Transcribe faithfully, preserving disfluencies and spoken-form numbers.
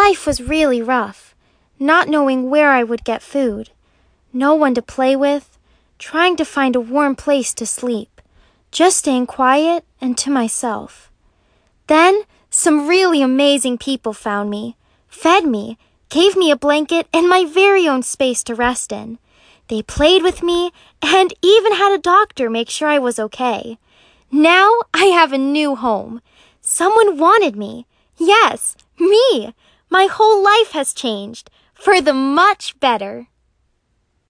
Life was really rough, not knowing where I would get food, no one to play with, trying to find a warm place to sleep, just staying quiet and to myself. Then, some really amazing people found me, fed me, gave me a blanket and my very own space to rest in. They played with me and even had a doctor make sure I was okay. Now I have a new home. Someone wanted me. Yes, me. My whole life has changed for the much better.